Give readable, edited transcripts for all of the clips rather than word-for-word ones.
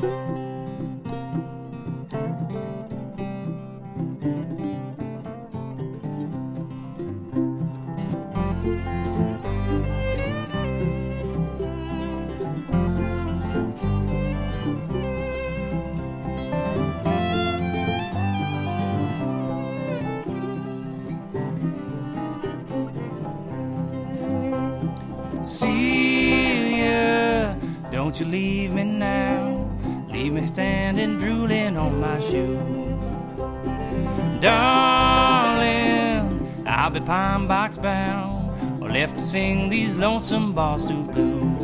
Celia, don't you leave me now. Leave me standing drooling on my shoe. Darling, I'll be pine box bound, or left to sing these lonesome Boston blues.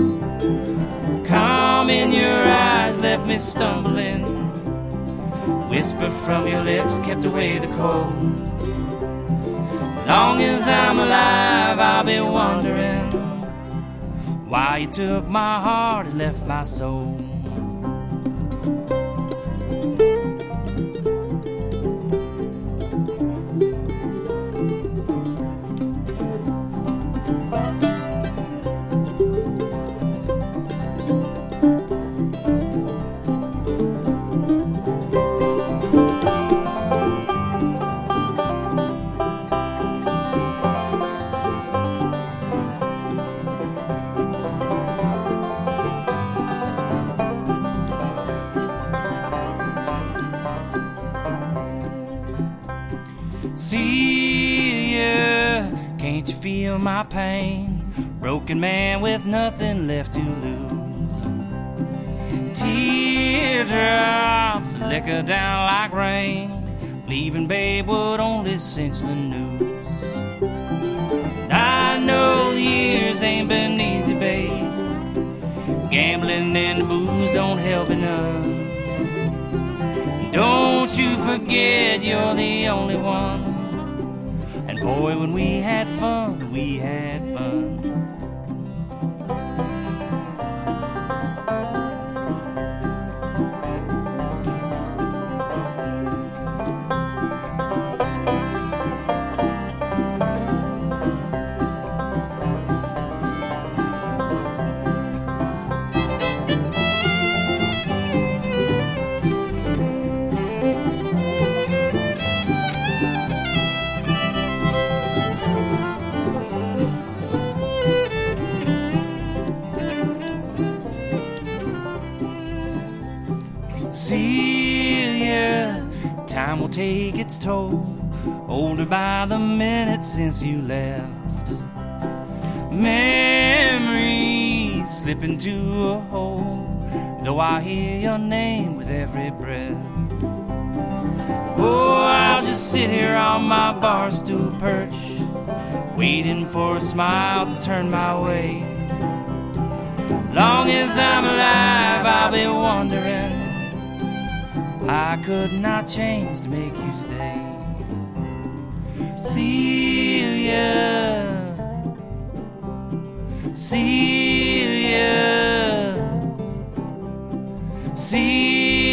Calm in your eyes left me stumbling. Whisper from your lips kept away the cold. As long as I'm alive, I'll be wondering why you took my heart and left my soul. Celia, can't you feel my pain? Broken man with nothing left to lose. Teardrops liquor down like rain. Leaving babe would only cinch the noose. I know the years ain't been easy, babe. Gambling and the booze don't help it none. Don't you forget you're the only one. And boy, when we had fun, we had fun. Celia, time will take its toll. Older by the minute since you left. Memories slip into a hole, though I hear your name with every breath. Oh, I'll just sit here on my bar stool perch, waiting for a smile to turn my way. Long as I'm alive, I'll be wondering I could not change to make you stay. Celia, Celia, Celia.